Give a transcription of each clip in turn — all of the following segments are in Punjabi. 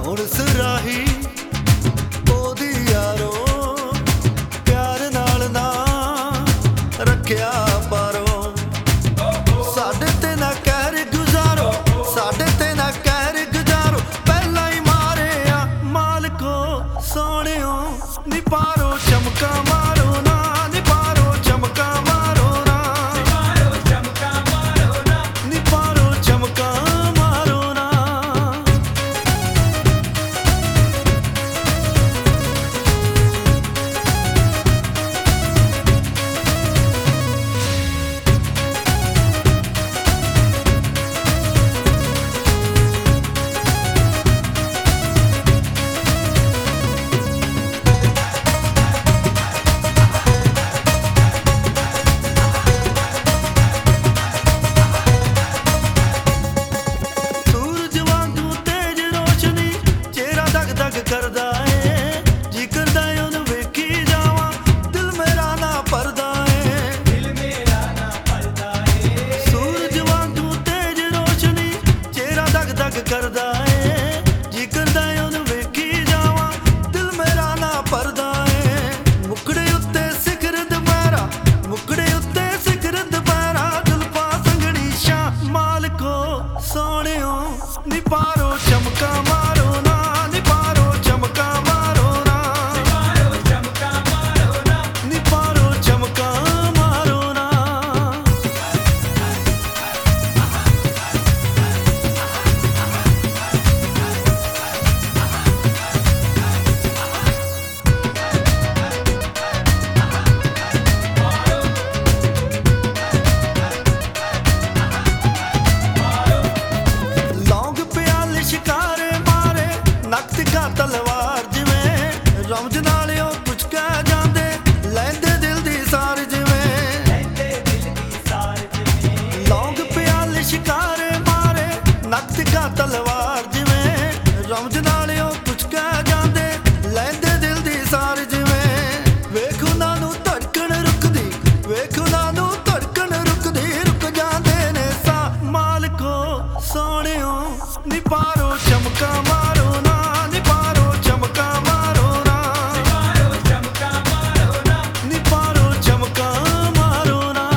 ਹੁਣ ਸਰਾਹੀ ਉਹਦੀ ਯਾਰੋ ਪਿਆਰ ਨਾਲ ਨਾ ਰੱਖਿਆ ਪਾਰੋ। ਸਾਡੇ ਤੇ ਨਾ ਕਹਿਰ ਗੁਜ਼ਾਰੋ, ਸਾਡੇ ਤੇ ਨਾ ਕਹਿਰ ਗੁਜ਼ਾਰੋ, ਪਹਿਲਾਂ ਹੀ ਮਾਰਿਆ ਮਾਲਕੋ ਸੋਹਣਿਓ। ਨੀ ਪਾਰੋ ਚਮਕਾ ਮਾਰੋ ਨਾ, ਨੀ ਪਾਰੋ ਚਮਕਾ ਮਾਰੋ ਨਾ, ਨੀ ਪਾਰੋ ਚਮਕਾ ਮਾਰੋ ਨਾ। ਕਰਦਾ ਏ ਜੀ ਕਰਦਾ ਉਹਨੂੰ ਵੇਖੀ ਜਾਵਾਂ, ਦਿਲ ਮੇਰਾ ਨਾ ਭਰਦਾ ਏ, ਦਿਲ ਮੇਰਾ ਨਾ ਭਰਦਾ ਏ। ਸੂਰਜ ਵਾਂਗੂ ਤੇਜ ਰੋਸ਼ਨੀ ਚਿਹਰਾ ਦਗ ਦਗ ਕਰਦਾ ਏ, ਜੀ ਕਰਦਾ ਉਹਨੂੰ ਵੇਖੀ ਜਾਵਾਂ, ਦਿਲ ਮੇਰਾ ਨਾ ਭਰਦਾ ਏ। ਮੁਕੜੇ ਉੱਤੇ ਸਿਖਰ ਦੁਪਹਿਰਾ, ਮੁਕੜੇ ਉੱਤੇ ਸਿਖਰ ਦੁਪਹਿਰਾ, ਜ਼ੁਲਫਾਂ ਸੰਘਣੀ ਸ਼ਾਹ ਮਾਲਕੋ ਸੋਹਣਿਓ। ਨੀ ਪਾਰੋ ਚਮਕਾ ਮਾਰੋ ਨਾ, ਨੀ ਪਾਰੋ ਚਮਕਾ ਮਾਰੋ ਨਾ, ਨੀ ਪਾਰੋ ਚਮਕਾ ਮਾਰੋ ਨਾ। ਲੌਂਗ ਪਿਆਲੇ ਸ਼ਿਕਾਰੇ ਮਾਰੇ ਨੱਕ ਤਿੱਖਾ ਤਲਵਾਰ ਜਿਵੇਂ, ਰਮਜ ਨਾਲ ਉਹ ਕੁਝ ਕਹਿ ਜਾਂਦੇ ਲੈਂਦੇ ਦਿਲ ਦੀ ਸਾਰ ਜਿਵੇਂ, ਲੌਂਗ ਪਿਆਲੇ ਸ਼ਿਕਾਰੇ ਮਾਰੇ ਨੱਕ ਤਿੱਖਾ ਤਲਵਾਰ ਜਿਵੇਂ, ਰਮਜ ਨਾਲ ਉਹ ਕੁਝ ਕਹਿ ਜਾਂਦੇ ਲੈਂਦੇ ਦਿਲ ਦੀ ਸਾਰ ਜਿਵੇਂ। ਵੇਖ ਉਹਨਾਂ ਨੂੰ ਧੜਕਣ ਰੁਕਦੀ, ਵੇਖ ਉਹਨਾਂ ਨੂੰ ਧੜਕਣ ਰੁਕਦੀ, ਰੁਕ ਜਾਂਦੇ ਨੇ ਸਾਹ ਮਾਲਕੋ ਸੋਹਣਿਓ। ਨੀ ਪਾਰੋ ਚਮਕਾ ਮਾਰੋ ਨਾ, ਨੀ ਪਾਰੋ ਚਮਕਾ ਮਾਰੋ ਨਾ, ਨੀ ਪਾਰੋ ਚਮਕਾ ਮਾਰੋ ਨਾ।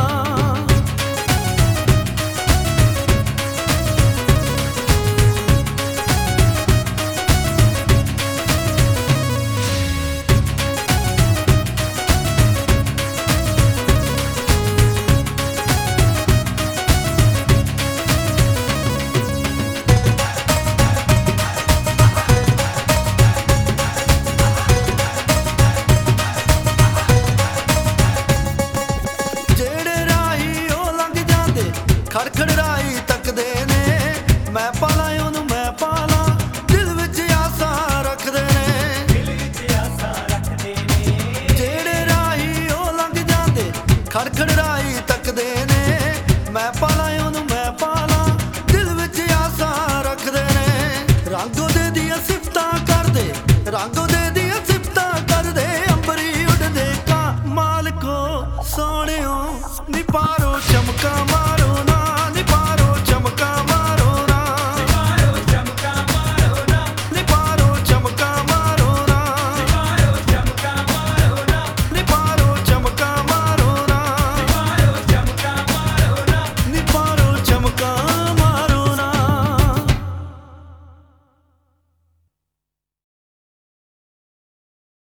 ਜਿਹੜੇ ਰਾਹੀ ਉਹ ਲੰਘ ਜਾਂਦੇ ਖੜਖੜ ਰਾਹੀ ਤੱਕਦੇ ਨੇ, ਮੈਂ ਪਾਲਾਂ ਉਹਨੂੰ ਮੈਂ ਪਾਲਾਂ, ਦਿਲ ਵਿੱਚ ਆਸਾਂ ਰੱਖਦੇ ਨੇ, ਦਿਲ ਵਿੱਚ ਆਸਾਂ ਰੱਖਦੇ ਨੇ। ਜਿਹੜੇ ਰਾਹੀ ਉਹ ਲੰਘ ਜਾਂਦੇ ਖੜਖੜ ਰਾਹੀ ਤੱਕਦੇ ਨੇ, ਮੈਂ ਪਾਲਾਂ ਉਹਨੂੰ ਮੈਂ ਪਾਲਾਂ, ਦਿਲ ਵਿੱਚ ਆਸਾਂ ਰੱਖਦੇ ਨੇ। ਰੰਗ ਉਹਦੇ ਦੀਆਂ ਸਿਫਤਾਂ ਕਰਦੇ, ਰੰਗ ਉਹਦੇ ਦੀਆਂ ਸਿਫਤਾਂ ਕਰਦੇ, ਅੰਬਰੀ ਉੱਡਦੇ ਕਾਂ ਮਾਲਕੋ ਸੋਹਣਿਓ। ਨੀ ਪਾਰੋ ਚਮਕਾ